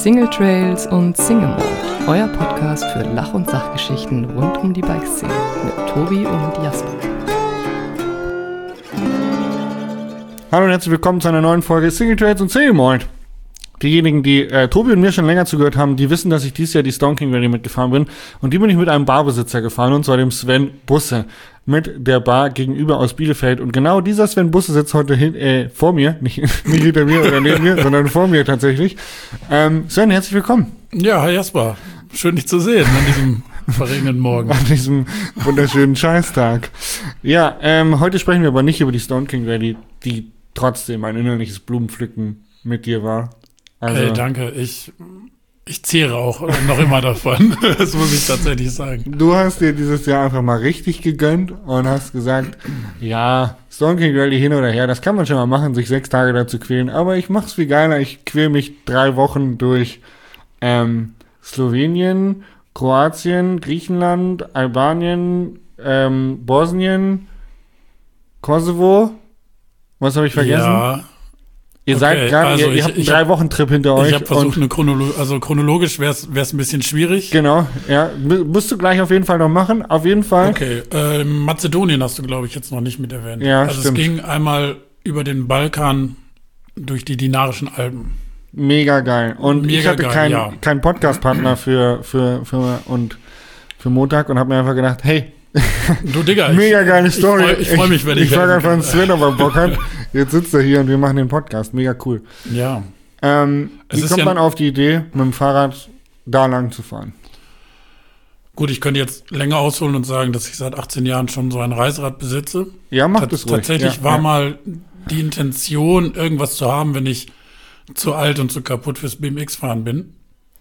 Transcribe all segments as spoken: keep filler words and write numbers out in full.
Single Trails und Single Mode, euer Podcast für Lach- und Sachgeschichten rund um die Bikeszene mit Tobi und Jasper. Hallo und herzlich willkommen zu einer neuen Folge Single Trails und Single Mode. Diejenigen, die äh, Tobi und mir schon länger zugehört haben, die wissen, dass ich dieses Jahr die Stone King Rally mitgefahren bin. Und die bin ich mit einem Barbesitzer gefahren, und zwar dem Sven Busse mit der Bar gegenüber aus Bielefeld. Und genau dieser Sven Busse sitzt heute hin, äh, vor mir, nicht, nicht hinter mir oder neben mir, sondern vor mir tatsächlich. Ähm, Sven, herzlich willkommen. Ja, hi Jasper. Schön, dich zu sehen an diesem verregneten Morgen. An diesem wunderschönen Scheißtag. Ja, ähm, heute sprechen wir aber nicht über die Stone King Rally, die trotzdem ein innerliches Blumenpflücken mit dir war. Also, Ey, danke. Ich, ich zehre auch noch immer davon. Das muss ich tatsächlich sagen. Du hast dir dieses Jahr einfach mal richtig gegönnt und hast gesagt, ja, Stone King Rally hin oder her, das kann man schon mal machen, sich sechs Tage dazu quälen. Aber ich mach's viel geiler. Ich quäl mich drei Wochen durch ähm, Slowenien, Kroatien, Griechenland, Albanien, ähm, Bosnien, Kosovo. Was habe ich vergessen? Ja. Ihr Okay, seid gerade, also ihr, ihr ich- habt einen ich drei hab- Wochen Trip hinter euch. Ich habe versucht, und, eine Chronolo- also chronologisch wäre es ein bisschen schwierig. Genau, ja, m- musst du gleich auf jeden Fall noch machen. Auf jeden Fall. Okay, äh, Mazedonien hast du, glaube ich, jetzt noch nicht mit erwähnt. Ja, also stimmt. es ging einmal über den Balkan durch die Dinarischen Alpen. Mega geil. Und ich Mega hatte geil, keinen ja. kein Podcast-Partner für, für, für, und für Montag und habe mir einfach gedacht, hey, Du Digga, ich- mega geile Story. Ich freue ich freu mich, wenn ich... Ich frage helfen einfach, wenn Sven aber Bock hat. Jetzt sitzt er hier und wir machen den Podcast. Mega cool. kann. Ja. Ähm, Es wie ist kommt ja- man auf die Idee, mit dem Fahrrad da lang zu fahren? Gut, ich könnte jetzt länger ausholen und sagen, dass ich seit achtzehn Jahren schon so ein Reiserad besitze. Ja, mach Tats- das ruhig. Tatsächlich ja, war ja. mal die Intention, irgendwas zu haben, wenn ich zu alt und zu kaputt fürs B M X-Fahren bin.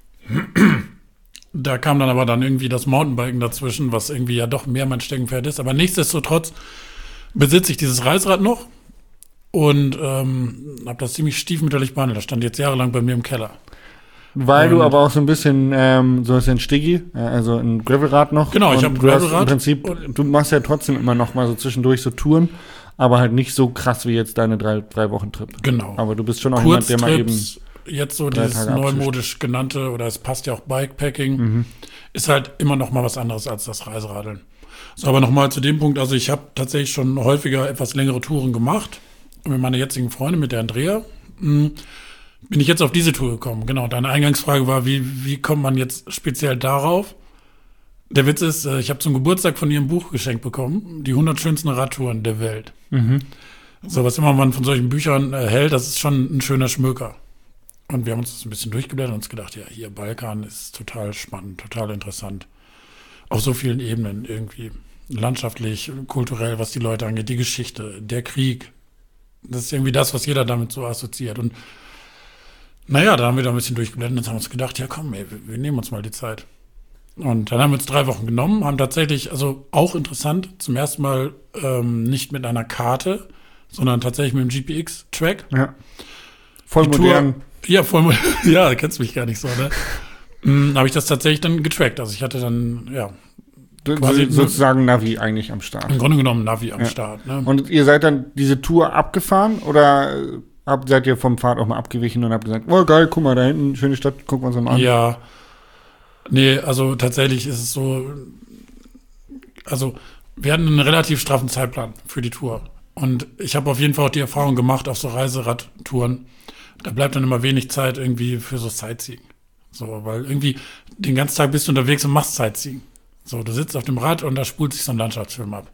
Da kam dann aber dann irgendwie das Mountainbiken dazwischen, was irgendwie ja doch mehr mein Steckenpferd ist. Aber nichtsdestotrotz besitze ich dieses Reiserad noch und ähm, habe das ziemlich stiefmütterlich behandelt. Das stand jetzt jahrelang bei mir im Keller. Weil Und- du aber auch so ein bisschen, ähm, so ist ein Stiggy, äh, also ein Gravelrad noch. Genau, ich Und hab ein du hast Gravelrad. Im Prinzip, du machst ja trotzdem immer noch mal so zwischendurch so Touren, aber halt nicht so krass wie jetzt deine drei, drei Wochen Trip. Genau. Aber du bist schon auch jemand, der mal eben, Kurztrips, jetzt so drei dieses Tage abzischt. neumodisch genannte, oder es passt ja auch Bikepacking, Mhm. ist halt immer noch mal was anderes als das Reiseradeln. So, aber noch mal zu dem Punkt, also ich habe tatsächlich schon häufiger etwas längere Touren gemacht. Und mit meiner jetzigen Freundin, mit der Andrea, mh, bin ich jetzt auf diese Tour gekommen. Genau, deine Eingangsfrage war, wie, wie kommt man jetzt speziell darauf? Der Witz ist, äh, ich habe zum Geburtstag von ihr ein Buch geschenkt bekommen, die hundert schönsten Radtouren der Welt. Mhm. So, was immer man von solchen Büchern äh, hält, das ist schon ein schöner Schmöker. Und wir haben uns das ein bisschen durchgeblättert und uns gedacht, ja, hier Balkan ist total spannend, total interessant. Auf so vielen Ebenen irgendwie. Landschaftlich, kulturell, was die Leute angeht, die Geschichte, der Krieg. Das ist irgendwie das, was jeder damit so assoziiert. Und naja, da haben wir da ein bisschen durchgeblättert und haben uns gedacht, ja komm, ey, wir, wir nehmen uns mal die Zeit. Und dann haben wir uns drei Wochen genommen, haben tatsächlich, also auch interessant, zum ersten Mal ähm, nicht mit einer Karte, sondern tatsächlich mit dem G P X-Track. ja. Voll Die Tour- modern. Ja, voll, mo- ja, kennst mich gar nicht so, ne? Hm, habe ich das tatsächlich dann getrackt. Also ich hatte dann, ja, Du- quasi- sozusagen Navi eigentlich am Start. im Grunde genommen Navi am Ja. Start, ne? Und ihr seid dann diese Tour abgefahren oder äh, habt, seid ihr vom Pfad auch mal abgewichen und habt gesagt, oh geil, guck mal, da hinten, schöne Stadt, gucken wir uns mal an. Ja. Nee, also tatsächlich ist es so, also wir hatten einen relativ straffen Zeitplan für die Tour. Und ich habe auf jeden Fall auch die Erfahrung gemacht auf so Reiseradtouren, da bleibt dann immer wenig Zeit irgendwie für so Sightseeing. So, weil irgendwie den ganzen Tag bist du unterwegs und machst Sightseeing. So, du sitzt auf dem Rad und da spult sich so ein Landschaftsfilm ab.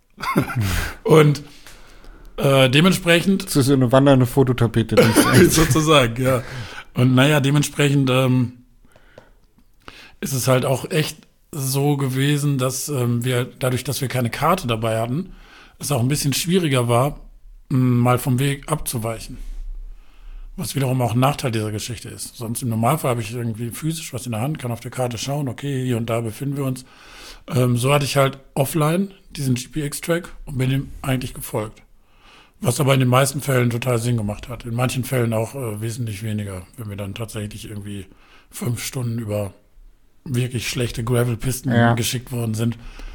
Und äh, dementsprechend Das ist so eine wandernde Fototapete. die ist- sozusagen, ja. Und naja, dementsprechend ähm, ist es halt auch echt so gewesen, dass ähm, wir, dadurch, dass wir keine Karte dabei hatten, es auch ein bisschen schwieriger war, mh, mal vom Weg abzuweichen. Was wiederum auch ein Nachteil dieser Geschichte ist. Sonst im Normalfall habe ich irgendwie physisch was in der Hand, kann auf der Karte schauen, okay, hier und da befinden wir uns. Ähm, so hatte ich halt offline diesen G P X-Track und bin ihm eigentlich gefolgt. Was aber in den meisten Fällen total Sinn gemacht hat. In manchen Fällen auch äh, wesentlich weniger, wenn wir dann tatsächlich irgendwie fünf Stunden über wirklich schlechte Gravel-Pisten Ja. geschickt worden sind.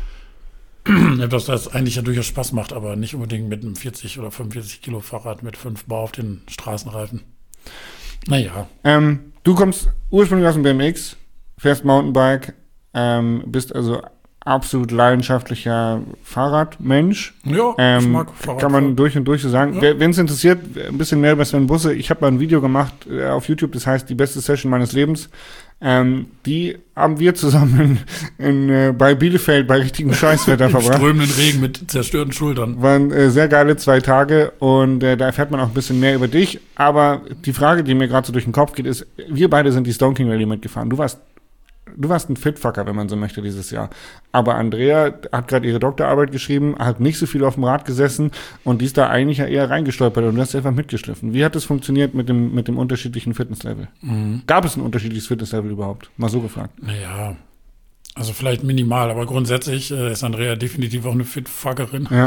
Etwas, das eigentlich ja durchaus Spaß macht, aber nicht unbedingt mit einem vierzig oder fünfundvierzig Kilo Fahrrad mit fünf Bar auf den Straßenreifen. Naja. Ähm, du kommst ursprünglich aus dem B M X, fährst Mountainbike, ähm, bist also absolut leidenschaftlicher Fahrradmensch. Ja, ähm, ich mag Fahrrad. Kann man durch und durch so sagen. Ja. Wenn es interessiert, ein bisschen mehr über Sven Busse. Ich habe mal ein Video gemacht äh, auf YouTube, das heißt die beste Session meines Lebens. Ähm, die haben wir zusammen in, in, äh, bei Bielefeld bei richtigem Scheißwetter Im verbracht. strömenden Regen mit zerstörten Schultern. Waren äh, sehr geile zwei Tage und äh, da erfährt man auch ein bisschen mehr über dich. Aber die Frage, die mir gerade so durch den Kopf geht, ist, wir beide sind die Stone King Rally mitgefahren. Du warst Du warst ein Fitfucker, wenn man so möchte, dieses Jahr. Aber Andrea hat gerade ihre Doktorarbeit geschrieben, hat nicht so viel auf dem Rad gesessen und die ist da eigentlich ja eher reingestolpert und du hast einfach mitgeschliffen. Wie hat das funktioniert mit dem, mit dem unterschiedlichen Fitnesslevel? Mhm. Gab es ein unterschiedliches Fitnesslevel überhaupt? Mal so gefragt. Naja, also vielleicht minimal, aber grundsätzlich äh, ist Andrea definitiv auch eine Fitfuckerin. Ja.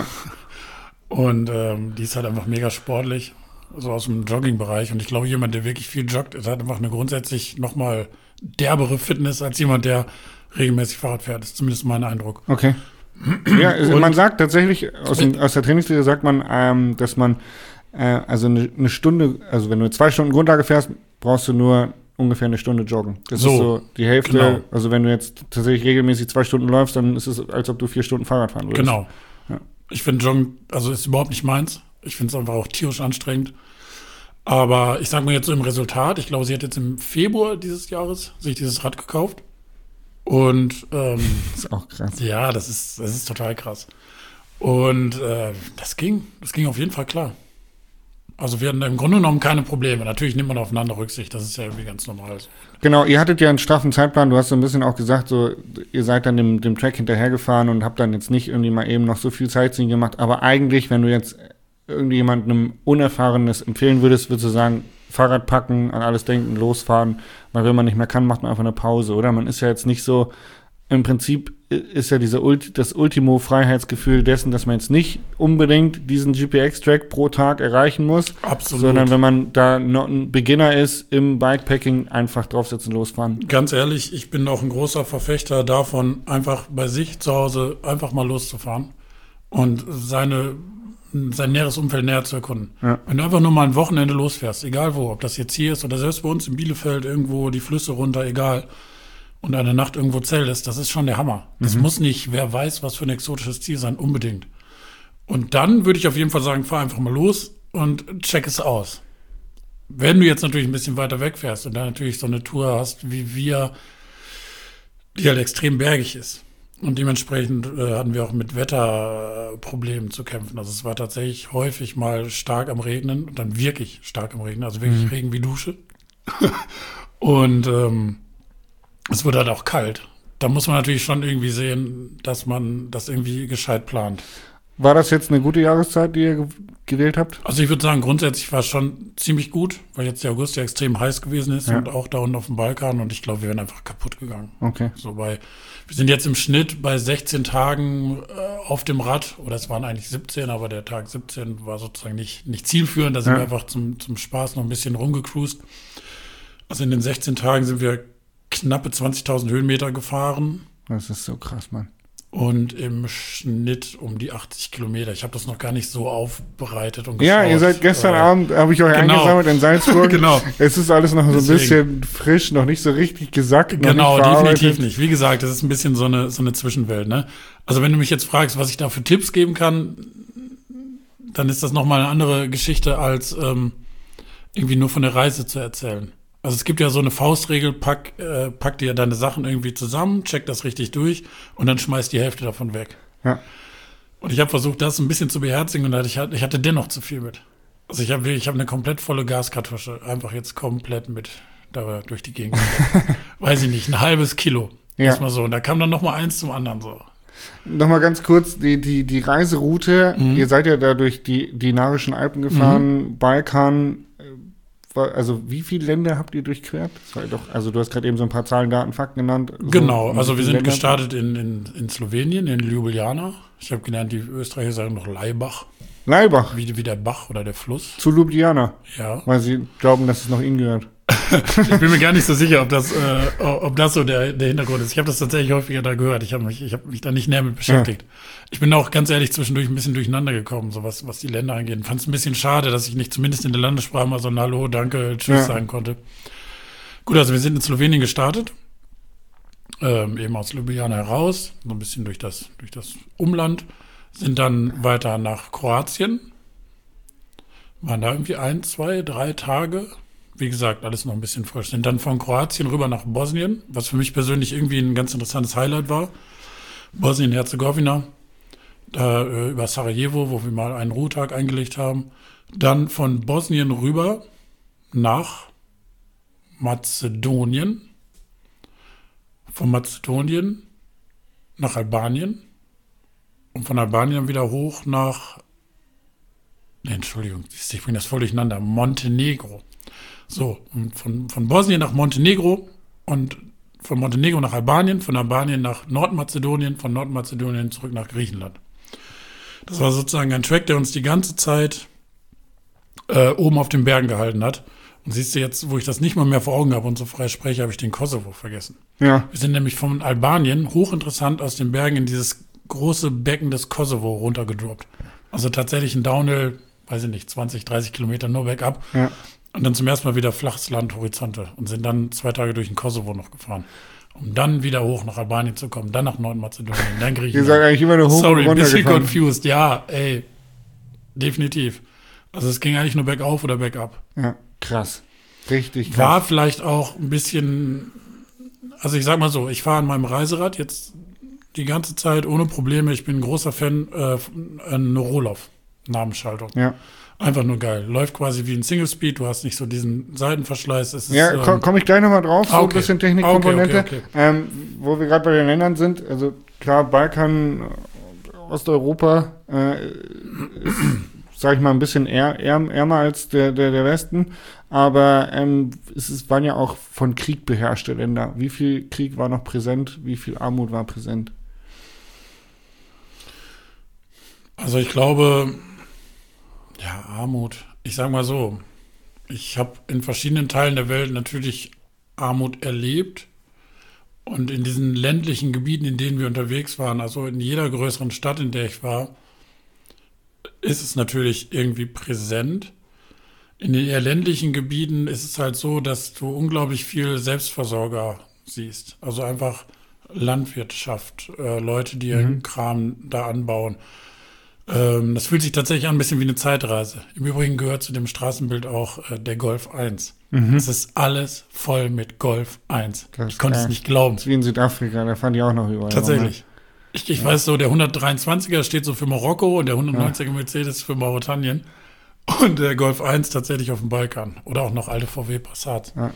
Und ähm, die ist halt einfach mega sportlich, so aus dem Jogging-Bereich. Und ich glaube, jemand, der wirklich viel joggt, ist halt einfach eine grundsätzlich nochmal derbere Fitness als jemand, der regelmäßig Fahrrad fährt. Das ist zumindest mein Eindruck. Okay. Ja, also Und- man sagt tatsächlich, aus, dem, aus der Trainingslehre sagt man, ähm, dass man äh, also eine, eine Stunde, also wenn du zwei Stunden Grundlage fährst, brauchst du nur ungefähr eine Stunde joggen. Das So, ist so die Hälfte. genau. Also wenn du jetzt tatsächlich regelmäßig zwei Stunden läufst, dann ist es, als ob du vier Stunden Fahrrad fahren würdest. Genau. Ja. Ich finde Joggen, also ist überhaupt nicht meins. Ich finde es einfach auch tierisch anstrengend. Aber ich sage mal jetzt so im Resultat, ich glaube, sie hat jetzt im Februar dieses Jahres sich dieses Rad gekauft. Und ähm, Das ist auch krass. ja, das ist, das ist total krass. Und äh, das ging, das ging auf jeden Fall klar. Also wir hatten im Grunde genommen keine Probleme. Natürlich nimmt man aufeinander Rücksicht, das ist ja irgendwie ganz normal. Genau, ihr hattet ja einen straffen Zeitplan. Du hast so ein bisschen auch gesagt, so ihr seid dann dem, dem Track hinterhergefahren und habt dann jetzt nicht irgendwie mal eben noch so viel Sightseeing gemacht. Aber eigentlich, wenn du jetzt irgendjemandem Unerfahrenes empfehlen würdest, würdest du sagen, Fahrrad packen, an alles denken, losfahren. Weil wenn man nicht mehr kann, macht man einfach eine Pause, oder? Man ist ja jetzt nicht so, im Prinzip ist ja dieser Ulti, das Ultimo-Freiheitsgefühl dessen, dass man jetzt nicht unbedingt diesen G P X-Track pro Tag erreichen muss. Absolut. Sondern wenn man da noch ein Beginner ist im Bikepacking, einfach draufsetzen, losfahren. Ganz ehrlich, ich bin auch ein großer Verfechter davon, einfach bei sich zu Hause einfach mal loszufahren und seine, sein näheres Umfeld näher zu erkunden. Ja. Wenn du einfach nur mal ein Wochenende losfährst, egal wo, ob das jetzt hier ist oder selbst bei uns in Bielefeld irgendwo die Flüsse runter, egal, und eine Nacht irgendwo zeltest, das ist schon der Hammer. Das Mhm. muss nicht, wer weiß, was für ein exotisches Ziel sein, unbedingt. Und dann würde ich auf jeden Fall sagen, fahr einfach mal los und check es aus. Wenn du jetzt natürlich ein bisschen weiter wegfährst und dann natürlich so eine Tour hast, wie wir, die halt extrem bergig ist. Und dementsprechend äh, hatten wir auch mit Wetterproblemen zu kämpfen. Also es war tatsächlich häufig mal stark am Regnen und dann wirklich stark am Regnen, also wirklich Mhm. Regen wie Dusche. Und ähm, es wurde halt auch kalt. Da muss man natürlich schon irgendwie sehen, dass man das irgendwie gescheit plant. War das jetzt eine gute Jahreszeit, die ihr ge- gewählt habt? Also ich würde sagen, grundsätzlich war es schon ziemlich gut, weil jetzt der August ja extrem heiß gewesen ist Ja. und auch da unten auf dem Balkan und ich glaube, wir wären einfach kaputt gegangen. Okay. So bei, wir sind jetzt im Schnitt bei sechzehn Tagen äh, auf dem Rad, oder es waren eigentlich siebzehn, aber der Tag siebzehn war sozusagen nicht, nicht zielführend, da sind Ja. wir einfach zum, zum Spaß noch ein bisschen rumgecruised. Also in den sechzehn Tagen sind wir knappe zwanzigtausend Höhenmeter gefahren Das ist so krass, Mann. und im Schnitt um die achtzig Kilometer. Ich habe das noch gar nicht so aufbereitet und Ja, geschaut. ihr seid gestern Äh, Abend, habe ich euch genau. eingesammelt in Salzburg. Genau. Es ist alles noch so ein Deswegen. bisschen frisch, noch nicht so richtig gesackt. noch Genau, nicht verarbeitet. definitiv nicht. Wie gesagt, das ist ein bisschen so eine, so eine Zwischenwelt, ne? Also wenn du mich jetzt fragst, was ich da für Tipps geben kann, dann ist das nochmal eine andere Geschichte, als ähm, irgendwie nur von der Reise zu erzählen. Also es gibt ja so eine Faustregel, pack, äh, pack dir deine Sachen irgendwie zusammen, check das richtig durch und dann schmeiß die Hälfte davon weg. Ja. Und ich habe versucht, das ein bisschen zu beherzigen und ich hatte, ich hatte dennoch zu viel mit. Also ich habe ich hab eine komplett volle Gaskartusche, einfach jetzt komplett mit da durch die Gegend. Weiß ich nicht, ein halbes Kilo. Ja. Erstmal so. Und da kam dann noch mal eins zum anderen so. Nochmal ganz kurz, die, die, die Reiseroute, Mhm. ihr seid ja da durch die, die Narischen Alpen gefahren, Balkan, äh, war- also wie viele Länder habt ihr durchquert? Das war ja doch, also du hast gerade eben so ein paar Zahlen, Daten, Fakten genannt. So, Genau, wie also wir viele sind Länder? gestartet in, in, in Slowenien, in Ljubljana. Ich habe gelernt, die Österreicher sagen noch Laibach, Laibach, wie, wie der Bach oder der Fluss. zu Ljubljana, Ja. weil sie glauben, dass es noch ihnen gehört. Ich bin mir gar nicht so sicher, ob das, äh, ob das so der, der Hintergrund ist. Ich habe das tatsächlich häufiger da gehört. Ich habe mich, ich hab mich da nicht näher mit beschäftigt. Ja. Ich bin auch ganz ehrlich zwischendurch ein bisschen durcheinander gekommen, so was, was die Länder angeht. Fand es ein bisschen schade, dass ich nicht zumindest in der Landessprache mal so ein Hallo, Danke, Tschüss ja. sagen konnte. Gut, also wir sind in Slowenien gestartet. Ähm, eben aus Ljubljana heraus, so ein bisschen durch das, durch das Umland. Sind dann weiter nach Kroatien. Waren da irgendwie ein, zwei, drei Tage. Wie gesagt, alles noch ein bisschen frisch. Sind dann von Kroatien rüber nach Bosnien, was für mich persönlich irgendwie ein ganz interessantes Highlight war. Bosnien-Herzegowina, da äh, über Sarajevo, wo wir mal einen Ruhetag eingelegt haben. Dann von Bosnien rüber nach Mazedonien. Von Mazedonien nach Albanien. Und von Albanien wieder hoch nach, nee, Entschuldigung, ich bringe das voll durcheinander, Montenegro. So, und von, von Bosnien nach Montenegro und von Montenegro nach Albanien, von Albanien nach Nordmazedonien, von Nordmazedonien zurück nach Griechenland. Das war sozusagen ein Track, der uns die ganze Zeit äh, oben auf den Bergen gehalten hat. Und siehst du jetzt, wo ich das nicht mal mehr vor Augen habe und so frei spreche, habe ich den Kosovo vergessen. Ja. Wir sind nämlich von Albanien hochinteressant aus den Bergen in dieses große Becken des Kosovo runtergedroppt. Also tatsächlich ein Downhill, weiß ich nicht, zwanzig, dreißig Kilometer nur bergab. Ja. Und dann zum ersten Mal wieder flaches Land, Horizonte. Und sind dann zwei Tage durch den Kosovo noch gefahren. Um dann wieder hoch nach Albanien zu kommen, dann nach Nordmazedonien, dann Griechenland. Ihr seid eigentlich immer nur hoch Sorry, und runter ein bisschen gefahren. confused. Ja, ey, definitiv. Also es ging eigentlich nur bergauf oder bergab. Ja, krass. Richtig krass. War vielleicht auch ein bisschen, also ich sag mal so, ich fahre an meinem Reiserad jetzt die ganze Zeit ohne Probleme. Ich bin ein großer Fan äh, eine Roloff, Namensschaltung. Ja. Einfach nur geil. Läuft quasi wie ein Single-Speed. Du hast nicht so diesen Seitenverschleiß. Es ist, ja, ähm, komme komm ich gleich nochmal drauf. So okay. ein bisschen Technikkomponente. Okay, okay, okay. Ähm, wo wir gerade bei den Ländern sind. Also klar, Balkan, Osteuropa äh, ist, sag ich mal, ein bisschen eher, eher, ärmer als der, der, der Westen. Aber ähm, es ist, waren ja auch von Krieg beherrschte Länder. Wie viel Krieg war noch präsent? Wie viel Armut war präsent? Also ich glaube... Ja, Armut. Ich sag mal so, ich habe in verschiedenen Teilen der Welt natürlich Armut erlebt und in diesen ländlichen Gebieten, in denen wir unterwegs waren, also in jeder größeren Stadt, in der ich war, ist es natürlich irgendwie präsent. In den eher ländlichen Gebieten ist es halt so, dass du unglaublich viel Selbstversorger siehst. Also einfach Landwirtschaft, äh, Leute, die ihren mhm. Kram da anbauen. Das fühlt sich tatsächlich an ein bisschen wie eine Zeitreise. Im Übrigen gehört zu dem Straßenbild auch äh, der Golf eins. Mhm. Es ist alles voll mit Golf eins. Das ich konnte es nicht glauben. Das ist wie in Südafrika, da fahren die auch noch überall. Tatsächlich. Ich, ich ja. weiß so, der hundertdreiundzwanziger steht so für Marokko und der hundertneunziger ja. Mercedes für Mauretanien und der Golf eins tatsächlich auf dem Balkan. Oder auch noch alte V W Passat. Ja.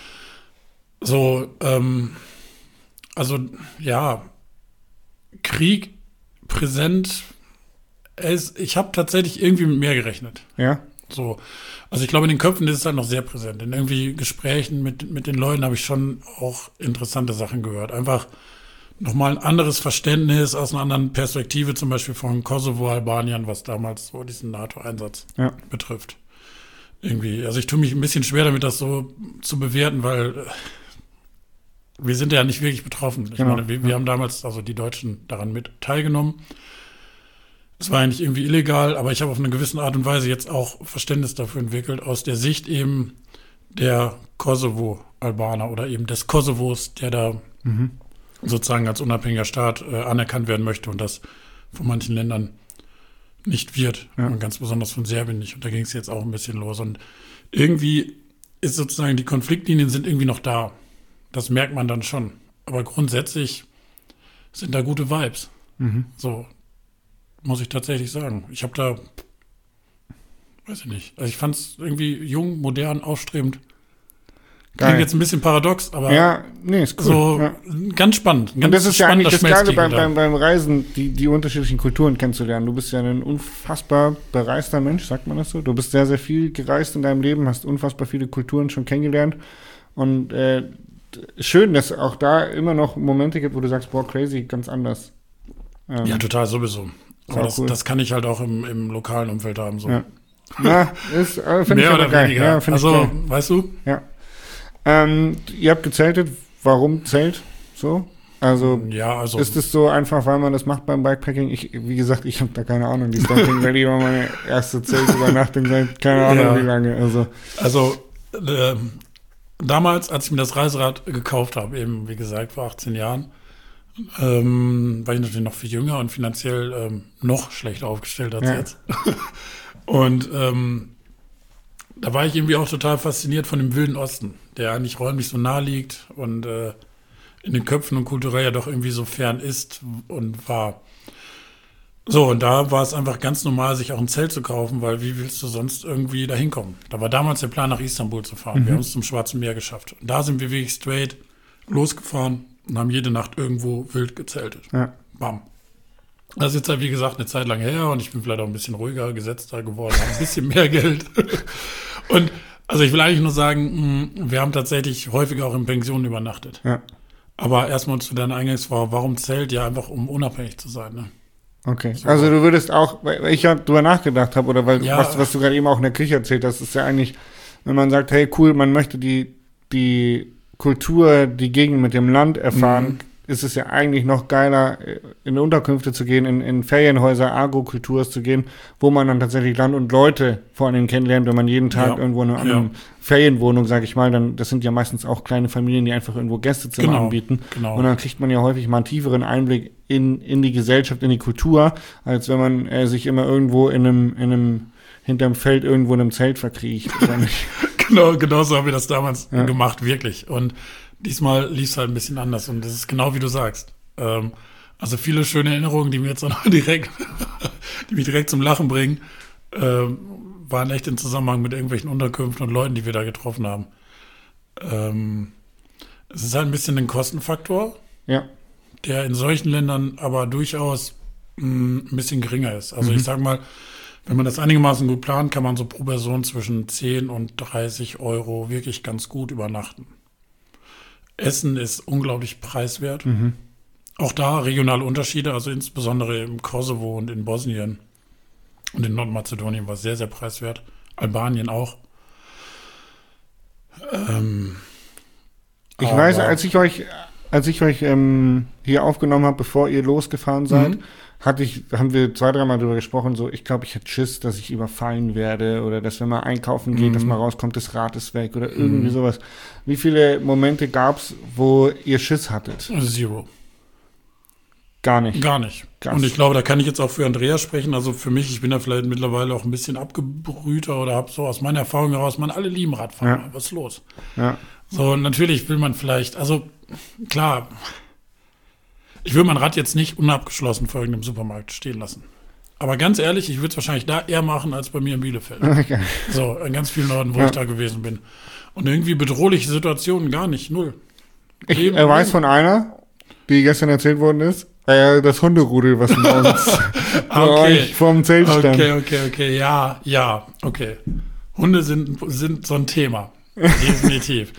So, ähm, also ja, Krieg präsent. Es, ich habe tatsächlich irgendwie mit mehr gerechnet. Ja. So. Also ich glaube, in den Köpfen ist es halt noch sehr präsent. In irgendwie Gesprächen mit, mit den Leuten habe ich schon auch interessante Sachen gehört. Einfach nochmal ein anderes Verständnis aus einer anderen Perspektive, zum Beispiel von Kosovo, Albanien, was damals so diesen NATO-Einsatz ja. betrifft. Irgendwie. Also ich tue mich ein bisschen schwer damit, das so zu bewerten, weil wir sind ja nicht wirklich betroffen. Ich genau. meine, wir, wir ja. haben damals, also die Deutschen, daran mit teilgenommen. Es war eigentlich irgendwie illegal, aber ich habe auf eine gewisse Art und Weise jetzt auch Verständnis dafür entwickelt, aus der Sicht eben der Kosovo-Albaner oder eben des Kosovos, der da mhm. sozusagen als unabhängiger Staat äh, anerkannt werden möchte und das von manchen Ländern nicht wird. Ja. Und ganz besonders von Serbien nicht. Und da ging es jetzt auch ein bisschen los. Und irgendwie ist sozusagen, die Konfliktlinien sind irgendwie noch da. Das merkt man dann schon. Aber grundsätzlich sind da gute Vibes. Mhm. So. Muss ich tatsächlich sagen. Ich habe da, weiß ich nicht, also ich fand es irgendwie jung, modern, aufstrebend. Klingt jetzt ein bisschen paradox, aber ja, nee, ist cool. So ja. ganz spannend. Ganz und das ist ja eigentlich das Geile beim, da. beim, beim Reisen, die, die unterschiedlichen Kulturen kennenzulernen. Du bist ja ein unfassbar bereister Mensch, sagt man das so? Du bist sehr, sehr viel gereist in deinem Leben, hast unfassbar viele Kulturen schon kennengelernt. Und äh, schön, dass auch da immer noch Momente gibt, wo du sagst, boah, crazy, ganz anders. Ähm, ja, total, sowieso. Aber das, cool. das kann ich halt auch im, im lokalen Umfeld haben. So. Ja, ja ist, äh, finde ich Mehr aber oder geil. weniger. Ja, also, weißt du? Ja. Ähm, ihr habt gezeltet. Warum Zelt? So? Also, Ja, also ist es so einfach, weil man das macht beim Bikepacking? Ich, wie gesagt, ich habe da keine Ahnung. Die Stonking Valley war meine erste Zeltübernachtung seit keine Ahnung Ja. wie lange. Also, Also äh, damals, als ich mir das Reiserad gekauft habe, eben wie gesagt vor achtzehn Jahren, ähm, war ich natürlich noch viel jünger und finanziell ähm, noch schlechter aufgestellt als Ja. jetzt. Und ähm, da war ich irgendwie auch total fasziniert von dem Wilden Osten, der eigentlich räumlich so nah liegt und äh, in den Köpfen und kulturell ja doch irgendwie so fern ist und war. So, und da war es einfach ganz normal, sich auch ein Zelt zu kaufen, weil wie willst du sonst irgendwie da hinkommen? Da war damals der Plan, nach Istanbul zu fahren. Mhm. Wir haben es zum Schwarzen Meer geschafft. Und da sind wir wirklich straight losgefahren und haben jede Nacht irgendwo wild gezeltet. ja. Bam. Das ist jetzt halt, wie gesagt, eine Zeit lang her und ich bin vielleicht auch ein bisschen ruhiger, gesetzter geworden, habe ein bisschen mehr Geld. Und also ich will eigentlich nur sagen, mh, wir haben tatsächlich häufiger auch in Pensionen übernachtet. Ja. Aber erstmal zu deiner Eingangsfrage, warum Zelt? Ja, einfach um unabhängig zu sein. Ne? Okay. So. Also du würdest auch, weil ich ja drüber nachgedacht habe, oder weil Ja. was, was du gerade eben auch in der Küche erzählt hast, ist ja eigentlich, wenn man sagt, hey cool, man möchte die, die Kultur, die Gegend mit dem Land erfahren, Mhm. ist es ja eigentlich noch geiler, in Unterkünfte zu gehen, in, in Ferienhäuser, Agrokulturs zu gehen, wo man dann tatsächlich Land und Leute vor allem kennenlernt, wenn man jeden Tag Ja. irgendwo in einer anderen Ja. Ferienwohnung, sage ich mal, dann, das sind ja meistens auch kleine Familien, die einfach irgendwo Gästezimmer Genau, anbieten. genau. Und dann kriegt man ja häufig mal einen tieferen Einblick in, in die Gesellschaft, in die Kultur, als wenn man äh, sich immer irgendwo in einem, in einem, hinterm Feld irgendwo in einem Zelt verkriecht. Oder nicht? Genau, genau so haben wir das damals Ja. gemacht, wirklich. Und diesmal lief es halt ein bisschen anders. Und das ist genau wie du sagst. Ähm, also viele schöne Erinnerungen, die mir jetzt auch noch direkt, die mich direkt zum Lachen bringen, ähm, waren echt im Zusammenhang mit irgendwelchen Unterkünften und Leuten, die wir da getroffen haben. Ähm, es ist halt ein bisschen ein Kostenfaktor, Ja, der in solchen Ländern aber durchaus mh, ein bisschen geringer ist. Also Mhm. ich sag mal, wenn man das einigermaßen gut plant, kann man so pro Person zwischen zehn und dreißig Euro wirklich ganz gut übernachten. Essen ist unglaublich preiswert. Mhm. Auch da regionale Unterschiede, also insbesondere im Kosovo und in Bosnien und in Nordmazedonien war es sehr, sehr preiswert. Albanien auch. Ähm, ich aber- weiß, als ich euch, als ich euch ähm, hier aufgenommen habe, bevor ihr losgefahren seid, Mhm. hatte ich, haben wir zwei, dreimal darüber gesprochen, so, ich glaube, ich hätte Schiss, dass ich überfallen werde oder dass, wenn man einkaufen geht, Mhm. dass man rauskommt, das Rad ist weg oder irgendwie Mhm. sowas. Wie viele Momente gab's, wo ihr Schiss hattet? Zero. Gar nicht. Gar nicht. Krass. Und ich glaube, da kann ich jetzt auch für Andrea sprechen. Also für mich, ich bin da vielleicht mittlerweile auch ein bisschen abgebrühter oder habe so aus meiner Erfahrung heraus, man alle lieben Radfahren. Ja. Was ist los? Ja. So, natürlich will man vielleicht, also klar, ich will mein Rad jetzt nicht unabgeschlossen vor irgendeinem Supermarkt stehen lassen. Aber ganz ehrlich, ich würde es wahrscheinlich da eher machen als bei mir in Bielefeld. Okay. So, in ganz vielen Orten, wo Ja. ich da gewesen bin. Und irgendwie bedrohliche Situationen gar nicht, null. Ich Leben- äh, weiß Leben- von einer, die gestern erzählt worden ist, äh, das Hunderudel, was bei uns bei Okay. euch vorm Zelt stand. Okay, okay, okay, ja, ja, okay. Hunde sind, sind so ein Thema. Definitiv.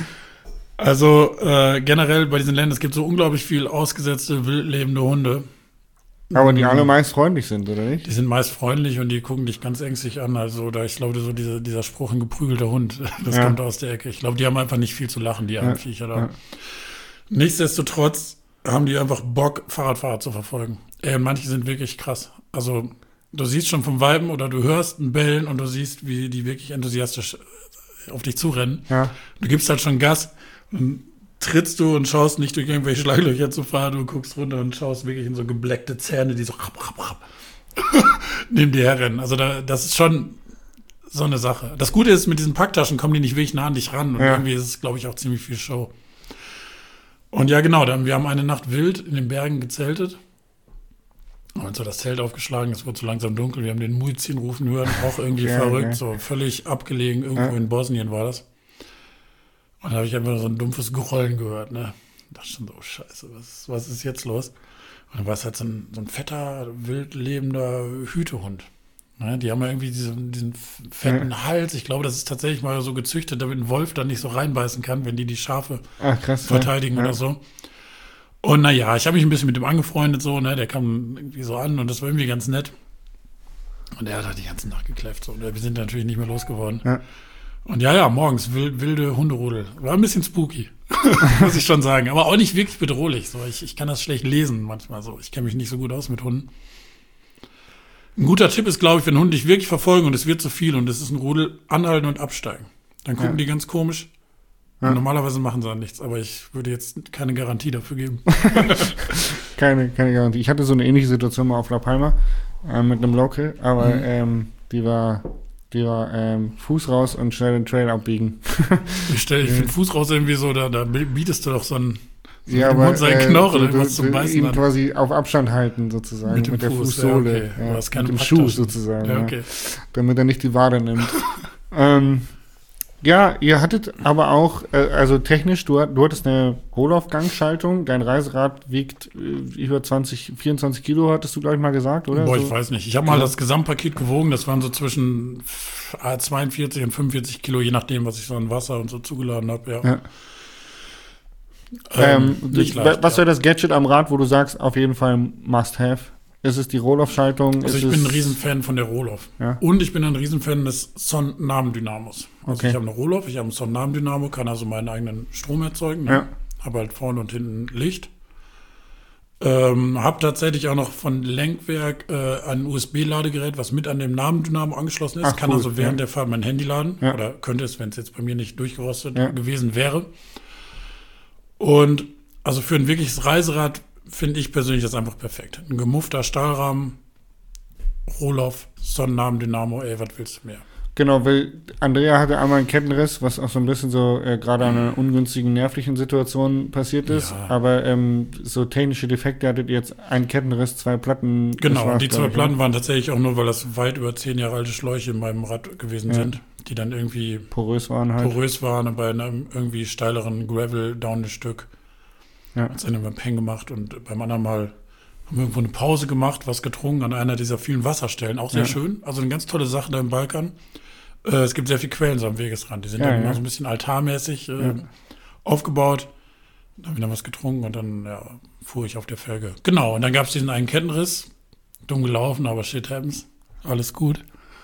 Also äh, generell bei diesen Ländern, es gibt so unglaublich viel ausgesetzte, wild lebende Hunde. Aber die alle meist freundlich sind, oder nicht? Die sind meist freundlich und die gucken dich ganz ängstlich an. Also da, ich glaube, so dieser, dieser Spruch, ein geprügelter Hund, das Ja. kommt aus der Ecke. Ich glaube, die haben einfach nicht viel zu lachen, die armen Viecher da. ja. Nichtsdestotrotz haben die einfach Bock, Fahrradfahrer zu verfolgen. Ey, und manche sind wirklich krass. Also du siehst schon vom Weiben oder du hörst ein Bellen und du siehst, wie die wirklich enthusiastisch auf dich zurennen. Ja. Du gibst halt schon Gas und trittst du und schaust nicht durch irgendwelche Schlaglöcher zu fahren, du guckst runter und schaust wirklich in so gebleckte Zähne, die so rapp, rapp, rapp neben dir herrennen. Also da, das ist schon so eine Sache. Das Gute ist, mit diesen Packtaschen kommen die nicht wirklich nah an dich ran und Ja. irgendwie ist es, glaube ich, auch ziemlich viel Show. Und ja, genau, dann, wir haben eine Nacht wild in den Bergen gezeltet. Haben uns so das Zelt aufgeschlagen, es wurde so langsam dunkel, wir haben den Muezzin rufen hören, auch irgendwie Ja, verrückt, ja. so völlig abgelegen, irgendwo Ja. in Bosnien war das. Und da habe ich einfach so ein dumpfes Grollen gehört, ne? Da dachte schon so, scheiße, was, was ist jetzt los? Und dann war es halt so ein, so ein fetter, wild lebender Hütehund. Ne? Die haben ja irgendwie diesen, diesen fetten Ja. Hals. Ich glaube, das ist tatsächlich mal so gezüchtet, damit ein Wolf da nicht so reinbeißen kann, wenn die die Schafe Ach, krass. verteidigen ja. oder so. Und naja, ich habe mich ein bisschen mit dem angefreundet, so, ne, der kam irgendwie so an und das war irgendwie ganz nett. Und er hat halt die ganze Nacht gekläfft, so, und wir sind natürlich nicht mehr losgeworden. Ja. Und ja, ja, morgens wild, wilde Hunderudel. War ein bisschen spooky, muss ich schon sagen. Aber auch nicht wirklich bedrohlich. So, ich, ich kann das schlecht lesen manchmal so. Ich kenne mich nicht so gut aus mit Hunden. Ein guter Tipp ist, glaube ich, wenn Hunde dich wirklich verfolgen und es wird zu viel und es ist ein Rudel, anhalten und absteigen. Dann gucken ja. die ganz komisch. Ja. Normalerweise machen sie dann nichts, aber ich würde jetzt keine Garantie dafür geben. keine, keine Garantie. Ich hatte so eine ähnliche Situation mal auf La Palma äh, mit einem Local, aber mhm. ähm, die war, die war ähm, Fuß raus und schnell den Trail abbiegen. ich stell, ich finde Fuß raus irgendwie so, da, da bietest du doch so einen so ja, aber, seinen äh, Knochen du, was zum Beißen ihn an. quasi auf Abstand halten sozusagen mit, mit der Fuß, Fußsohle, ja, okay. ja, ja, mit dem Packtaschen. Schuh sozusagen, ja, okay. ja, damit er nicht die Wade nimmt. ähm, ja, ihr hattet aber auch, äh, also technisch, du, du hattest eine Rohlaufgangschaltung, dein Reiserad wiegt äh, über zwanzig, vierundzwanzig Kilo, hattest du, glaube ich, mal gesagt, oder? Boah, so? Ich weiß nicht. Ich habe mal das Gesamtpaket gewogen, das waren so zwischen zweiundvierzig und fünfundvierzig Kilo, je nachdem, was ich so an Wasser und so zugeladen habe, ja. ja. Ähm, ähm, nicht leicht, was wäre ja. das Gadget am Rad, wo du sagst, auf jeden Fall must have? Ist es die Rohloff-Schaltung? Also ich bin ein Riesenfan von der Rohloff. Ja. Und ich bin ein Riesenfan des Son-Namen-Dynamos. Also okay. ich habe eine Rohloff, ich habe ein Son-Namen-Dynamo, kann also meinen eigenen Strom erzeugen. Ne? Ja. Habe halt vorne und hinten Licht. Ähm, habe tatsächlich auch noch von Lenkwerk äh, ein U S B-Ladegerät, was mit an dem Namen-Dynamo angeschlossen ist. Ach, kann cool. also während ja. der Fahrt mein Handy laden. Ja. Oder könnte es, wenn es jetzt bei mir nicht durchgerostet ja. gewesen wäre. Und also für ein wirkliches Reiserad finde ich persönlich das einfach perfekt. Ein gemuffter Stahlrahmen, Rohloff, Sonnennamen, Dynamo, ey, was willst du mehr? Genau, weil Andrea hatte einmal einen Kettenriss, was auch so ein bisschen so äh, gerade an einer ungünstigen nervlichen Situation passiert ist. Ja. Aber ähm, so technische Defekte hattet ihr jetzt einen Kettenriss, zwei Platten. Genau, die zwei Platten waren tatsächlich auch nur, weil das weit über zehn Jahre alte Schläuche in meinem Rad gewesen ja. sind, die dann irgendwie porös waren halt. Porös waren und bei einem irgendwie steileren Gravel-Down-Stück. Ja. Hat es dann beim Peng gemacht und beim anderen Mal haben wir irgendwo eine Pause gemacht, was getrunken an einer dieser vielen Wasserstellen. Auch sehr ja. schön. Also eine ganz tolle Sache da im Balkan. Äh, es gibt sehr viele Quellen so am Wegesrand. Die sind ja, dann ja. so ein bisschen altarmäßig äh, ja. aufgebaut. Dann haben wir dann was getrunken und dann ja, fuhr ich auf der Felge. Genau, und dann gab es diesen einen Kettenriss. Dumm gelaufen, aber shit happens. Alles gut.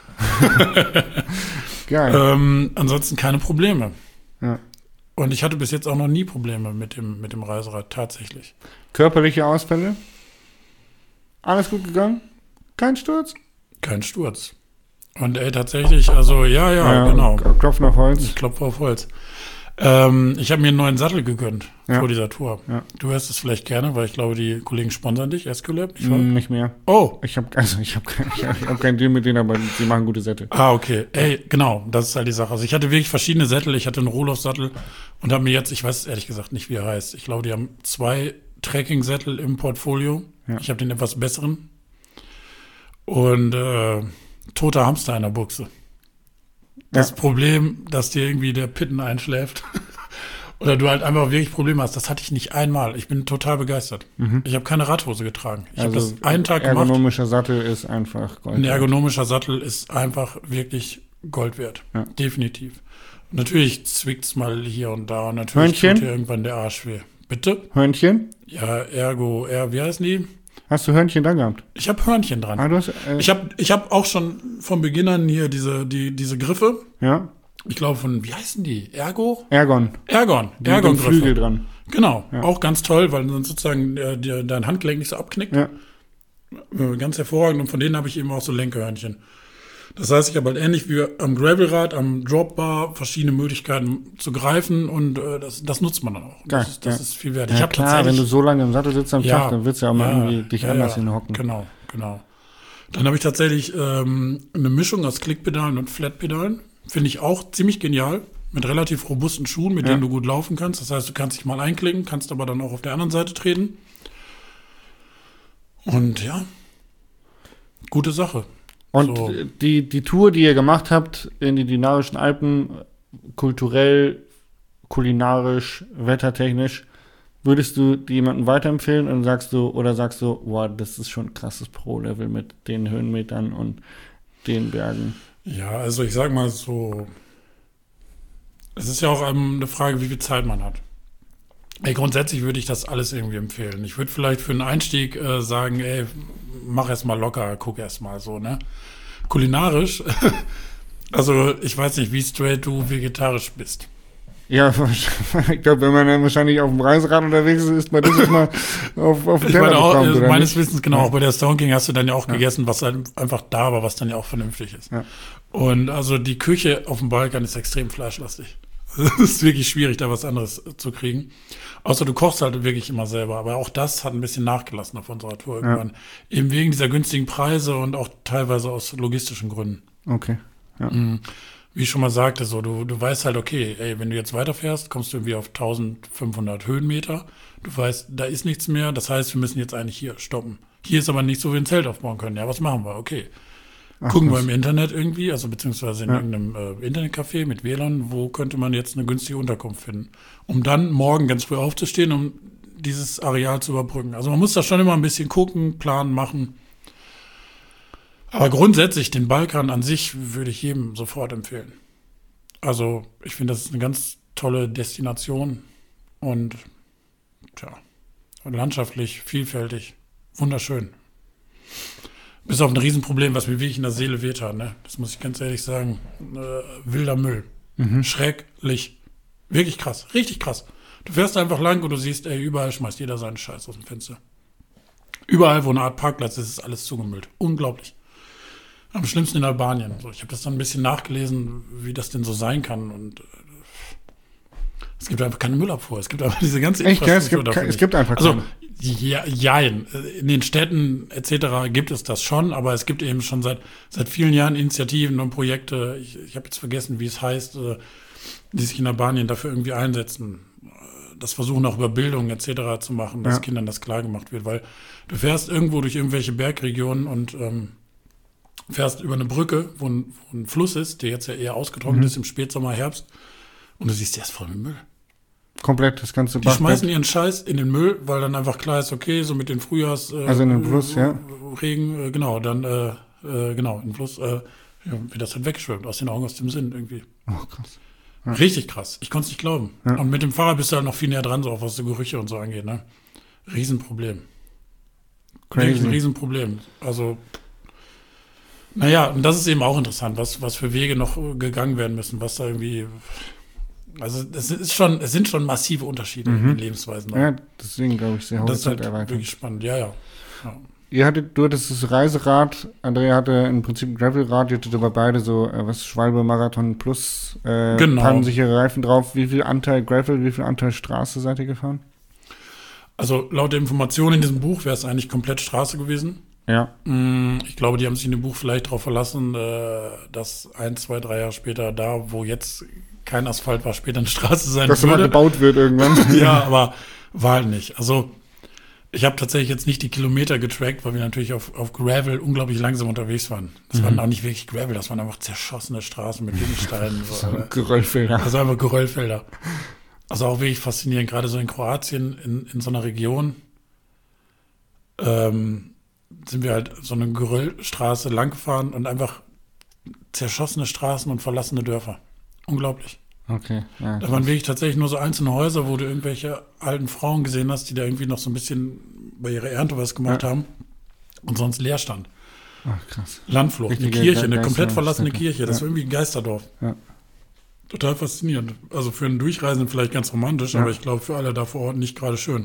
Geil. ähm, ansonsten keine Probleme. Ja. Und ich hatte bis jetzt auch noch nie Probleme mit dem, mit dem Reiserad, tatsächlich. Körperliche Ausfälle? Alles gut gegangen? Kein Sturz? Kein Sturz. Und ey, tatsächlich, also ja, ja, ja genau. Klopfen auf Holz. Ich klopfe auf Holz. Ähm, ich habe mir einen neuen Sattel gegönnt ja. vor dieser Tour. Ja. Du hörst es vielleicht gerne, weil ich glaube, die Kollegen sponsern dich, Escolab, nicht wahr? Mm, nicht mehr. Oh. Ich habe also ich hab kein, ich hab keinen Deal mit denen, aber sie machen gute Sättel. Ah, okay. Ey, genau, das ist halt die Sache. Also ich hatte wirklich verschiedene Sättel. Ich hatte einen Rohloff-Sattel und habe mir jetzt, ich weiß ehrlich gesagt nicht, wie er heißt. Ich glaube, die haben zwei Trekking-Sättel im Portfolio. Ja. Ich habe den etwas besseren. Und äh, toter Hamster in der Buchse. Das ja. Problem, dass dir irgendwie der Pitten einschläft oder du halt einfach wirklich Probleme hast, das hatte ich nicht einmal. Ich bin total begeistert. Mhm. Ich habe keine Radhose getragen. Ich also habe das einen Tag gemacht. Ein ergonomischer Sattel ist einfach Gold wert. Ein ergonomischer Sattel ist einfach wirklich Gold wert. Ja. Definitiv. Und natürlich zwickt's mal hier und da und natürlich Hörnchen? tut dir irgendwann der Arsch weh. Bitte? Hörnchen? Ja, Ergo, er, wie heißen die? Hast du Hörnchen da gehabt? Ich habe Hörnchen dran. Ah, du hast, äh ich habe ich hab auch schon von Beginn an hier diese, die, diese Griffe. Ja. Ich glaube von, wie heißen die? Ergo? Ergon. Ergon. Die Ergon Griffe. Flügel dran. Genau. Ja. Auch ganz toll, weil dann sozusagen äh, die, dein Handgelenk nicht so abknickt. Ja. Äh, ganz hervorragend. Und von denen habe ich eben auch so Lenkehörnchen. Das heißt, ich habe halt ähnlich wie am Gravelrad, am Dropbar verschiedene Möglichkeiten zu greifen und äh, das, das nutzt man dann auch. Geil, das ist, das ja. ist viel wert. Ja, ich hab klar, wenn du so lange im Sattel sitzt am ja, Tag, dann willst du ja auch mal ja, irgendwie dich ja, anders ja, hinhocken. Genau, genau. Dann habe ich tatsächlich ähm, eine Mischung aus Klickpedalen und Flatpedalen. Finde ich auch ziemlich genial. Mit relativ robusten Schuhen, mit ja. denen du gut laufen kannst. Das heißt, du kannst dich mal einklicken, kannst aber dann auch auf der anderen Seite treten. Und ja, gute Sache. Und so. die, die Tour, die ihr gemacht habt in die Dinarischen Alpen, kulturell, kulinarisch, wettertechnisch, würdest du die jemandem weiterempfehlen und sagst du, oder sagst du, wow, das ist schon ein krasses Pro-Level mit den Höhenmetern und den Bergen? Ja, also ich sag mal so, es ist ja auch eine Frage, wie viel Zeit man hat. Ey, grundsätzlich würde ich das alles irgendwie empfehlen. Ich würde vielleicht für einen Einstieg äh, sagen, ey, mach erst mal locker, guck erst mal so, ne? Kulinarisch Also, ich weiß nicht, wie straight du vegetarisch bist. Ja, ich glaube, wenn man dann wahrscheinlich auf dem Reiserad unterwegs ist, ist man das jetzt mal auf, auf den Ich Teller meine auch, bekommt, äh, oder meines nicht? Wissens, genau, Ja. auch bei der Stone King hast du dann ja auch Ja. gegessen, was halt einfach da war, was dann ja auch vernünftig ist. Ja. Und also die Küche auf dem Balkan ist extrem fleischlastig. Es ist wirklich schwierig, da was anderes äh, zu kriegen. Außer du kochst halt wirklich immer selber. Aber auch das hat ein bisschen nachgelassen auf unserer Tour irgendwann. Eben wegen dieser günstigen Preise und auch teilweise aus logistischen Gründen. Okay. Ja. Mhm. Wie ich schon mal sagte, so, du, du weißt halt, okay, ey, wenn du jetzt weiterfährst, kommst du irgendwie auf eintausendfünfhundert Höhenmeter. Du weißt, da ist nichts mehr. Das heißt, wir müssen jetzt eigentlich hier stoppen. Hier ist aber nichts, wo wir ein Zelt aufbauen können. Ja, was machen wir? Okay. Ach, Gucken was. wir im Internet irgendwie, also beziehungsweise in Ja. irgendeinem äh, Internetcafé mit W L A N, wo könnte man jetzt eine günstige Unterkunft finden, um dann morgen ganz früh aufzustehen, um dieses Areal zu überbrücken. Also man muss da schon immer ein bisschen gucken, planen, machen. Aber grundsätzlich, den Balkan an sich würde ich jedem sofort empfehlen. Also ich finde, das ist eine ganz tolle Destination und tja, landschaftlich, vielfältig, wunderschön. Bis auf ein Riesenproblem, was mir wirklich in der Seele wehtat, ne? Das muss ich ganz ehrlich sagen. Äh, wilder Müll. Mhm. Schrecklich. Wirklich krass. Richtig krass. Du fährst einfach lang und du siehst, ey, überall schmeißt jeder seinen Scheiß aus dem Fenster. Überall, wo eine Art Parkplatz ist, ist alles zugemüllt. Unglaublich. Am schlimmsten in Albanien. So, ich habe das dann ein bisschen nachgelesen, wie das denn so sein kann. Und äh, es gibt einfach keine Müllabfuhr. Es gibt einfach diese ganze Echt, ja, es gibt, dafür ke- es nicht. gibt einfach Also, keine. ja, jein. In den Städten et cetera gibt es das schon, aber es gibt eben schon seit, seit vielen Jahren Initiativen und Projekte, ich, ich habe jetzt vergessen, wie es heißt, äh, die sich in Albanien dafür irgendwie einsetzen. Das versuchen auch über Bildung et cetera zu machen, dass Ja. Kindern das klar gemacht wird, weil du fährst irgendwo durch irgendwelche Bergregionen und ähm, fährst über eine Brücke, wo ein, wo ein Fluss ist, der jetzt ja eher ausgetrocknet Mhm. ist im Spätsommer, Herbst, und du siehst, der ist voll mit Müll. Komplett das ganze Die Bach- schmeißen ihren Scheiß in den Müll, weil dann einfach klar ist, okay, so mit den Frühjahrs... Äh, Also in den Fluss, ja. Regen, äh, genau, dann, äh, äh, genau, in den Fluss, äh, ja, wird das halt weggeschwemmt, aus den Augen, aus dem Sinn irgendwie. Oh, krass. Ja. Richtig krass, ich konnte es nicht glauben. Ja. Und mit dem Fahrrad bist du halt noch viel näher dran, so auch was die Gerüche und so angeht, ne? Riesenproblem. Wirklich Crazy. ein Riesenproblem. Also, naja, und das ist eben auch interessant, was, was für Wege noch äh, gegangen werden müssen, was da irgendwie... Also es ist schon, es sind schon massive Unterschiede in den Lebensweisen. noch. Ja, deswegen glaube ich, sehr das ist Horizont halt erweitert. wirklich spannend, ja, ja. ja. Ihr hattet, du hattest das Reiserad, Andrea hatte im Prinzip ein Gravelrad, ihr hattet aber beide so, äh, was, Schwalbe Marathon plus äh, Genau. pannensichere Reifen drauf. Wie viel Anteil Gravel, wie viel Anteil Straße seid ihr gefahren? Also laut der Information in diesem Buch wäre es eigentlich komplett Straße gewesen. Ja. Mm, Ich glaube, die haben sich in dem Buch vielleicht darauf verlassen, äh, dass ein, zwei, drei Jahre später da, wo jetzt kein Asphalt war, später eine Straße sein Dass immer würde. gebaut wird irgendwann. Ja, aber war halt nicht. Also ich habe tatsächlich jetzt nicht die Kilometer getrackt, weil wir natürlich auf, auf Gravel unglaublich langsam unterwegs waren. Das Mhm. waren auch nicht wirklich Gravel, das waren einfach zerschossene Straßen mit Gegensteinen. So, aber- Geröllfelder. also einfach Geröllfelder. Also auch wirklich faszinierend, gerade so in Kroatien, in, in so einer Region, ähm, sind wir halt so eine Geröllstraße langgefahren und einfach zerschossene Straßen und verlassene Dörfer. Unglaublich. Okay. Ja. Da waren wirklich tatsächlich nur so einzelne Häuser, wo du irgendwelche alten Frauen gesehen hast, die da irgendwie noch so ein bisschen bei ihrer Ernte was gemacht Ja. haben und sonst Leerstand. Ach, krass. Landflucht, Richtige eine Kirche, eine Geister- komplett verlassene Städte. Kirche. Das Ja. war irgendwie ein Geisterdorf. Ja. Total faszinierend. Also für einen Durchreisenden vielleicht ganz romantisch, Ja. aber ich glaube für alle da vor Ort nicht gerade schön.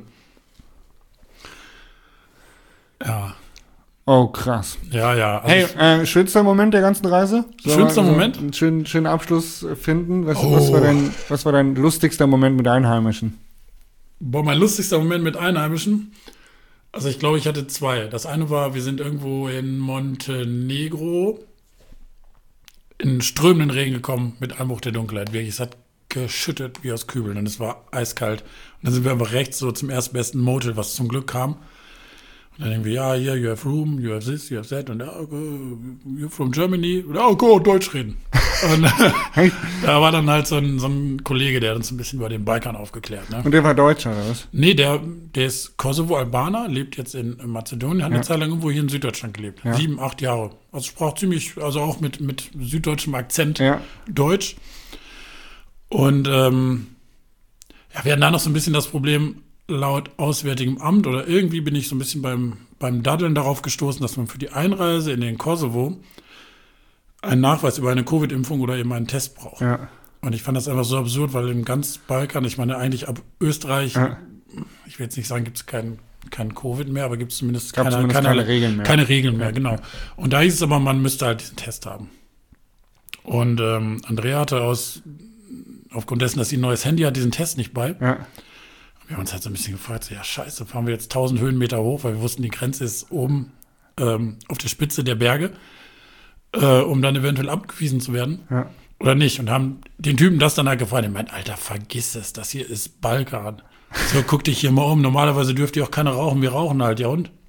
Ja, Oh, krass. ja, ja. Also Hey, ich- äh, schönster Moment der ganzen Reise? Sollen Schönster wir so Moment? Einen schönen, schönen Abschluss äh, finden. Was, Oh. was, war dein, was war dein lustigster Moment mit Einheimischen? boah, mein lustigster Moment mit Einheimischen. Also ich glaube, ich hatte zwei. Das eine war, wir sind irgendwo in Montenegro in strömenden Regen gekommen mit Einbruch der Dunkelheit. Wirklich, es hat geschüttet wie aus Kübeln und es war eiskalt. Und dann sind wir einfach rechts so zum erstbesten Motel, was zum Glück kam. Und dann denken wir, ja, hier, you have room, you have this, you have that. Und ja, okay, you're from Germany. Und ja, go, Deutsch reden. Und Hey. da war dann halt so ein, so ein Kollege, der hat uns ein bisschen über den Balkan aufgeklärt. Ne? Und der war Deutscher, oder was? Nee, der, der ist Kosovo-Albaner, lebt jetzt in Mazedonien, hat Ja. eine Zeit lang irgendwo hier in Süddeutschland gelebt. Ja. Sieben, acht Jahre. Also sprach ziemlich, also auch mit, mit süddeutschem Akzent Ja. Deutsch. Und ähm, ja, wir hatten da noch so ein bisschen das Problem, laut Auswärtigem Amt oder irgendwie bin ich so ein bisschen beim, beim Daddeln darauf gestoßen, dass man für die Einreise in den Kosovo einen Nachweis über eine Covid-Impfung oder eben einen Test braucht. Ja. Und ich fand das einfach so absurd, weil in ganz Balkan, ich meine eigentlich ab Österreich, Ja. ich will jetzt nicht sagen, gibt es kein, kein Covid mehr, aber gibt es zumindest, Gab keine, zumindest keine, keine Regeln mehr. Keine Regeln mehr, Ja. genau. Und da hieß es aber, man müsste halt diesen Test haben. Und ähm, Andrea hatte aus, aufgrund dessen, dass sie ein neues Handy hat, diesen Test nicht bei. Ja. Wir haben uns halt so ein bisschen gefragt, so, ja scheiße, fahren wir jetzt tausend Höhenmeter hoch, weil wir wussten, die Grenze ist oben ähm, auf der Spitze der Berge, äh, um dann eventuell abgewiesen zu werden. Ja. Oder nicht. Und haben den Typen das dann halt gefragt. Ich meine, Alter, vergiss es, das hier ist Balkan. So, guck dich hier mal um. Normalerweise dürft ihr auch keiner rauchen, wir rauchen halt, ja und?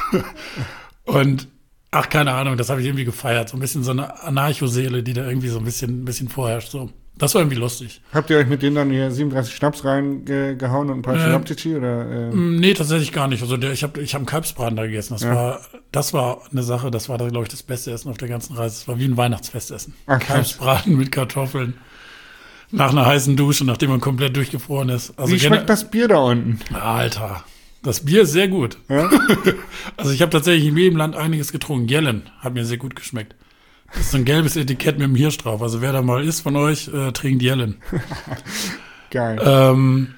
Und, ach, keine Ahnung, das habe ich irgendwie gefeiert. So ein bisschen so eine Anarcho-Seele, die da irgendwie so ein bisschen, ein bisschen vorherrscht. So. Das war irgendwie lustig. Habt ihr euch mit denen dann hier siebenunddreißig Schnaps reingehauen und ein paar Äh, Schnapptitschi oder? Äh? Nee, tatsächlich gar nicht. Also der, ich habe ich hab einen Kalbsbraten da gegessen. Das, Ja. war, das war eine Sache, das war, glaube ich, das beste Essen auf der ganzen Reise. Es war wie ein Weihnachtsfestessen. Ach, krass. Kalbsbraten mit Kartoffeln. Nach einer heißen Dusche, nachdem man komplett durchgefroren ist. Also Wie schmeckt das Bier da unten? Alter, das Bier ist sehr gut. Ja? Also ich habe tatsächlich in jedem Land einiges getrunken. Jellen hat mir sehr gut geschmeckt. Das ist so ein gelbes Etikett mit einem Hirsch drauf. Also wer da mal ist von euch, äh, trinkt Jellen. Geil. Ähm,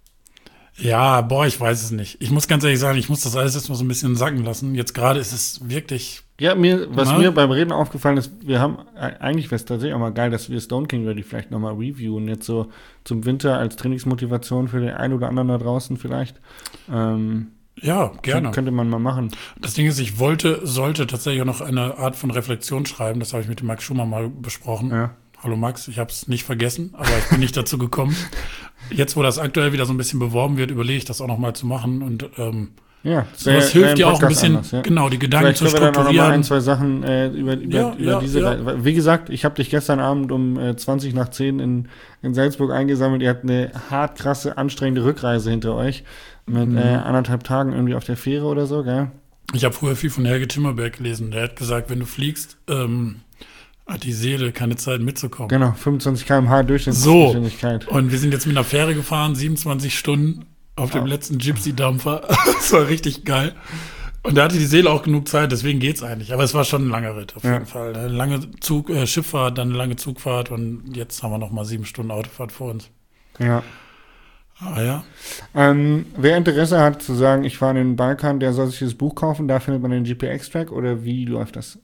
ja, boah, ich weiß es nicht. Ich muss ganz ehrlich sagen, ich muss das alles jetzt mal so ein bisschen sacken lassen. Jetzt gerade ist es wirklich, Ja, mir, was Na? mir beim Reden aufgefallen ist, wir haben, äh, eigentlich wäre es tatsächlich auch mal geil, dass wir Stone King Ready vielleicht nochmal reviewen, jetzt so zum Winter als Trainingsmotivation für den einen oder anderen da draußen vielleicht. Ähm, ja, gerne. Könnte man mal machen. Das Ding ist, ich wollte, sollte tatsächlich auch noch eine Art von Reflexion schreiben. Das habe ich mit dem Max Schumer mal besprochen. Ja. Hallo Max, ich habe es nicht vergessen, aber ich bin nicht dazu gekommen. Jetzt, wo das aktuell wieder so ein bisschen beworben wird, überlege ich das auch noch mal zu machen. Und ähm, Ja, sowas sehr- hilft äh, dir im auch ein Podcast bisschen, anders, ja. genau, die Gedanken Vielleicht zu können wir dann auch noch mal ein, strukturieren. zwei Sachen äh, über, über, Ja, über ja, diese ja. Reise. Wie gesagt, ich habe dich gestern Abend um äh, zwanzig nach zehn in, in Salzburg eingesammelt. Ihr habt eine hart krasse, anstrengende Rückreise hinter euch. Mit Mhm. äh, anderthalb Tagen irgendwie auf der Fähre oder so, gell? Ich habe früher viel von Helge Timmerberg gelesen. Der hat gesagt, wenn du fliegst, ähm, hat die Seele keine Zeit mitzukommen. Genau, fünfundzwanzig Kilometer pro Stunde So. Durchschnittsgeschwindigkeit. Und wir sind jetzt mit einer Fähre gefahren, siebenundzwanzig Stunden auf dem Wow. letzten Gypsy-Dampfer. Das war richtig geil. Und da hatte die Seele auch genug Zeit, deswegen geht's eigentlich. Aber es war schon ein langer Ritt, auf Ja. jeden Fall. Eine lange Zug, äh, Schifffahrt, dann eine lange Zugfahrt und jetzt haben wir noch mal sieben Stunden Autofahrt vor uns. Ja. Ah ja. Ähm, wer Interesse hat zu sagen, ich fahre in den Balkan, der soll sich dieses Buch kaufen, da findet man den G P X-Track oder wie läuft das?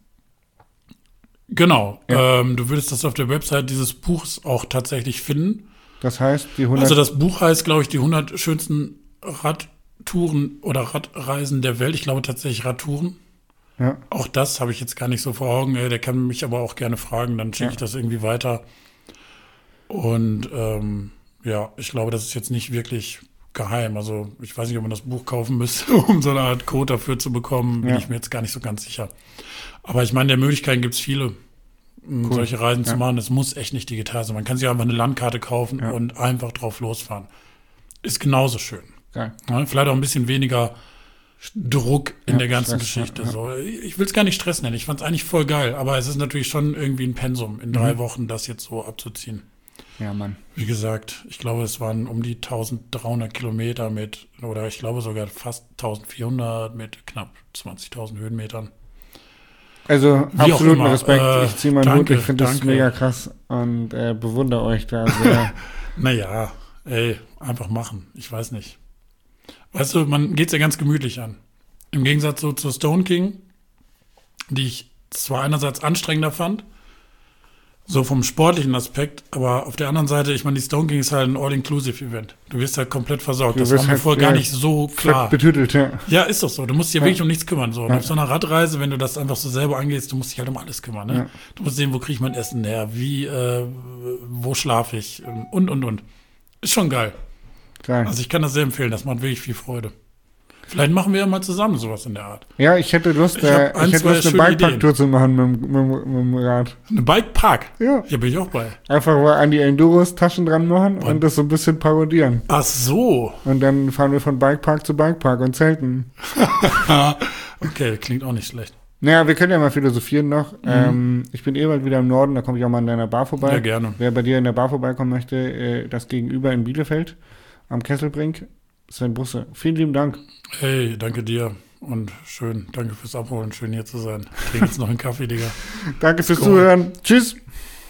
Genau. Ja. Ähm, du würdest das auf der Website dieses Buchs auch tatsächlich finden. Das heißt, die hundert Also das Buch heißt, glaube ich, die hundert schönsten Radtouren oder Radreisen der Welt. Ich glaube tatsächlich Radtouren. ja, Auch das habe ich jetzt gar nicht so vor Augen. Ey, der kann mich aber auch gerne fragen, dann schicke Ja. ich das irgendwie weiter. Und ähm, ja, ich glaube, das ist jetzt nicht wirklich geheim. Also ich weiß nicht, ob man das Buch kaufen müsste, um so eine Art Code dafür zu bekommen. Bin Ja. ich mir jetzt gar nicht so ganz sicher. Aber ich meine, der Möglichkeiten gibt es viele, m, Cool. solche Reisen Ja. zu machen. Es muss echt nicht digital sein. Man kann sich einfach eine Landkarte kaufen Ja. und einfach drauf losfahren. Ist genauso schön. geil. Ja, vielleicht auch ein bisschen weniger Druck in Ja, der ganzen Stress, Geschichte. ja, ja. So. Ich will es gar nicht Stress nennen. Ich fand es eigentlich voll geil. Aber es ist natürlich schon irgendwie ein Pensum, in drei Mhm. Wochen das jetzt so abzuziehen. Ja, Mann. Wie gesagt, ich glaube, es waren um die dreizehnhundert Kilometer mit, oder ich glaube sogar fast vierzehnhundert mit knapp zwanzigtausend Höhenmetern. Also Wie auch absoluten immer. Respekt. Äh, ich ziehe meinen danke, Hut, ich finde das danke. mega krass und äh, bewundere euch da sehr. Naja, ey, einfach machen. Ich weiß nicht. Weißt du, man geht es ja ganz gemütlich an. Im Gegensatz so zur Stone King, die ich zwar einerseits anstrengender fand, so vom sportlichen Aspekt, aber auf der anderen Seite, ich meine, die Stone King ist halt ein All-Inclusive-Event. Du wirst halt komplett versorgt. Du Das wirst war mir halt, vorher ja, gar nicht so klar. Betütelt, ja. Ja, ist doch so. Du musst dich ja Ja. wirklich um nichts kümmern. So. Ja. Auf so einer Radreise, wenn du das einfach so selber angehst, du musst dich halt um alles kümmern. Ne? Ja. Du musst sehen, wo kriege ich mein Essen her, wie, äh, wo schlafe ich und, und, und. Ist schon geil. Geil. Also ich kann das sehr empfehlen, das macht wirklich viel Freude. Vielleicht machen wir ja mal zusammen sowas in der Art. Ja, ich hätte Lust, Ich äh, hab ein, ich hätte zwei Lust, eine schöne Bikepark-Tour zu machen mit, dem- mit, dem- mit dem Rad. Eine Bikepark. Ja. Hier bin ich auch bei. Einfach mal an die Enduros Taschen dran machen und das so ein bisschen parodieren. Ach so. Und dann fahren wir von Bikepark zu Bikepark und zelten. Okay, klingt auch nicht schlecht. Naja, wir können ja mal philosophieren noch. Ähm, ich bin eh bald wieder im Norden, da komme ich auch mal an deiner Bar vorbei. Ja, gerne. Wer bei dir in der Bar vorbeikommen möchte, äh, das Gegenüber in Bielefeld am Kesselbrink, Sven Busse. Vielen lieben Dank. Hey, danke dir. und schön. Danke fürs Abholen. Schön hier zu sein. Ich trinke jetzt noch einen Kaffee, Digga. Danke fürs Skol. Zuhören. Tschüss.